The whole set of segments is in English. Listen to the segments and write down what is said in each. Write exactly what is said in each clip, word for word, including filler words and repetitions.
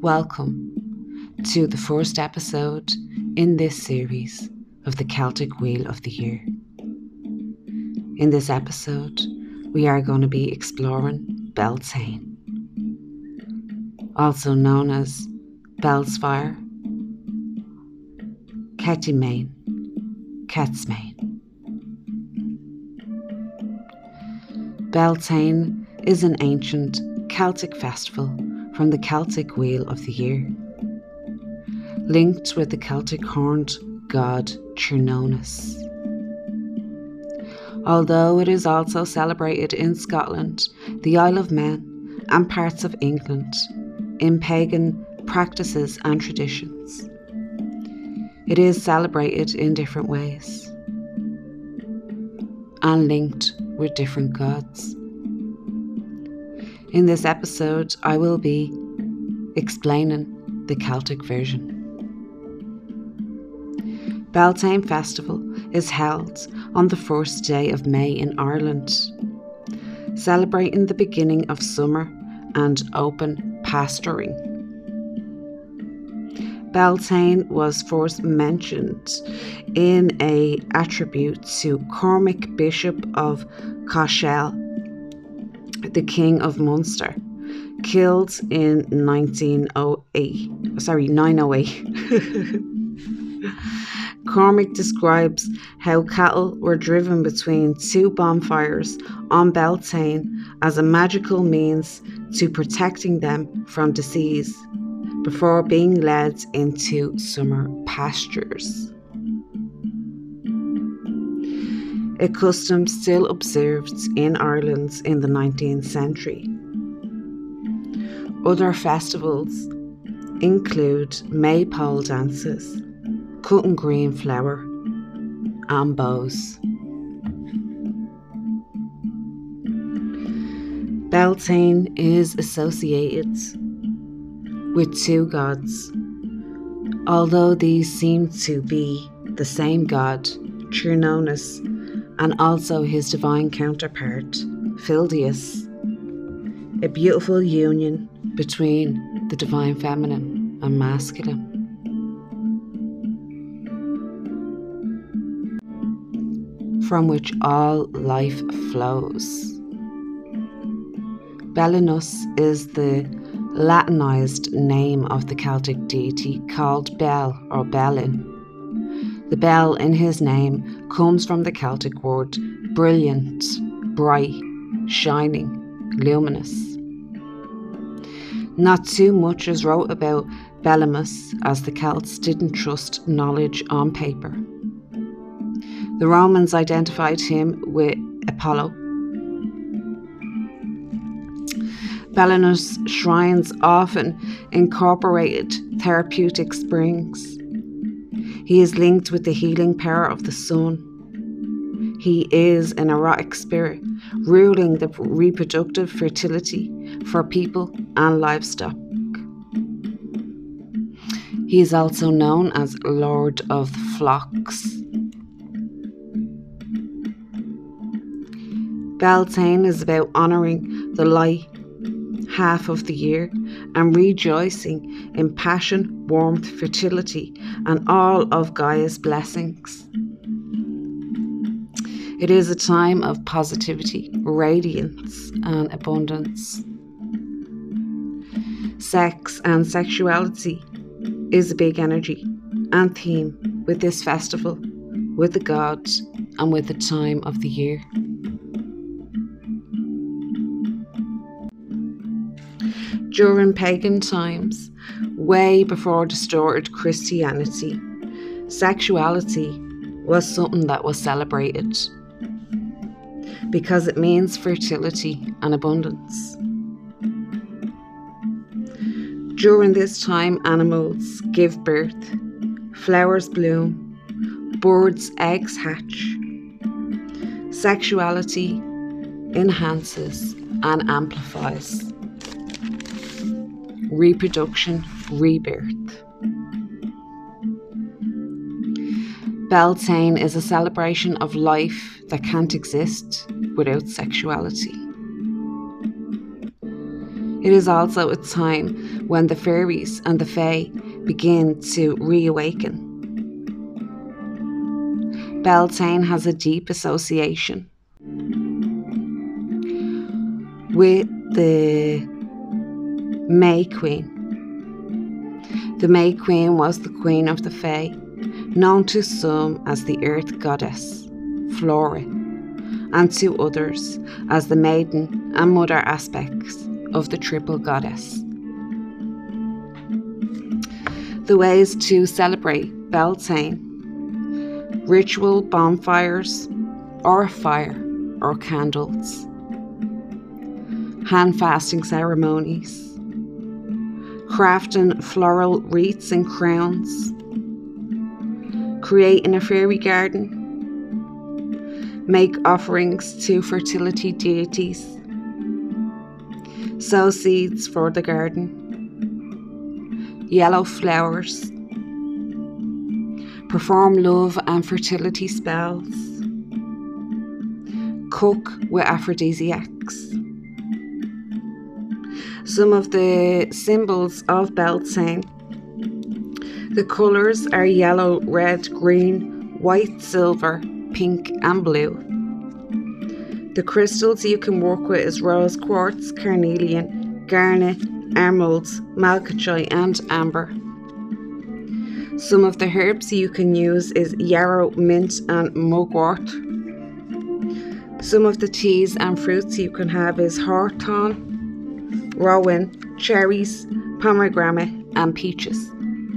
Welcome to the first episode in this series of the Celtic Wheel of the Year. In this episode, we are going to be exploring Beltane, also known as Belsfire, Kettimane, Ketsmane. Beltane is an ancient Celtic festival from the Celtic Wheel of the Year, linked with the Celtic horned god Cernunnos. Although it is also celebrated in Scotland, the Isle of Man, and parts of England in pagan practices and traditions, it is celebrated in different ways and linked with different gods. In this episode, I will be explaining the Celtic version. Beltane Festival is held on the first day of May in Ireland, celebrating the beginning of summer and open pasturing. Beltane was first mentioned in a attribute to Cormac, Bishop of Cashel, the King of Munster, killed in nineteen oh eight. Sorry, nine oh eight. Cormac describes how cattle were driven between two bonfires on Beltane as a magical means to protecting them from disease before being led into summer pastures. A custom still observed in Ireland in the nineteenth century. Other festivals include maypole dances, cutting green flower, and bows. Beltane is associated with two gods, although these seem to be the same god, Cernunnos, and also his divine counterpart, Fildius, a beautiful union between the divine feminine and masculine. From which all life flows. Belinus is the Latinized name of the Celtic deity called Bel or Belin. The bell in his name comes from the Celtic word brilliant, bright, shining, luminous. Not too much is wrote about Bellimus, as the Celts didn't trust knowledge on paper. The Romans identified him with Apollo. Belinus shrines often incorporated therapeutic springs. He is linked with the healing power of the sun. He is an erotic spirit, ruling the reproductive fertility for people and livestock. He is also known as Lord of the Flocks. Beltane is about honouring the light half of the year and rejoicing in passion, warmth, fertility, and all of Gaia's blessings. It is a time of positivity, radiance, and abundance. Sex and sexuality is a big energy and theme with this festival, with the gods, and with the time of the year. During pagan times, way before distorted Christianity, sexuality was something that was celebrated because it means fertility and abundance. During this time, animals give birth, flowers bloom, birds' eggs hatch. Sexuality enhances and amplifies reproduction, rebirth. Beltane is a celebration of life that can't exist without sexuality. It is also a time when the fairies and the fae begin to reawaken. Beltane has a deep association with the May Queen. The May Queen was the queen of the fae, known to some as the earth goddess, Flora, and to others as the maiden and mother aspects of the triple goddess. The ways to celebrate Beltane: ritual bonfires, or fire, or candles, hand fasting ceremonies, crafting floral wreaths and crowns, creating a fairy garden, make offerings to fertility deities, sow seeds for the garden, yellow flowers, perform love and fertility spells, cook with aphrodisiacs. Some of the symbols of Beltane: the colours are yellow, red, green, white, silver, pink and blue. The crystals you can work with is rose quartz, carnelian, garnet, emerald, malachite and amber. Some of the herbs you can use is yarrow, mint and mugwort. Some of the teas and fruits you can have is hawthorn, rowan, cherries, pomegranate and peaches.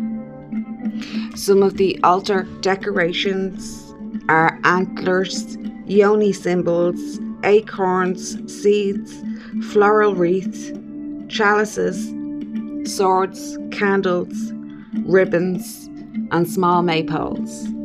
Some of the altar decorations are antlers, yoni symbols, acorns, seeds, floral wreaths, chalices, swords, candles, ribbons and small maypoles.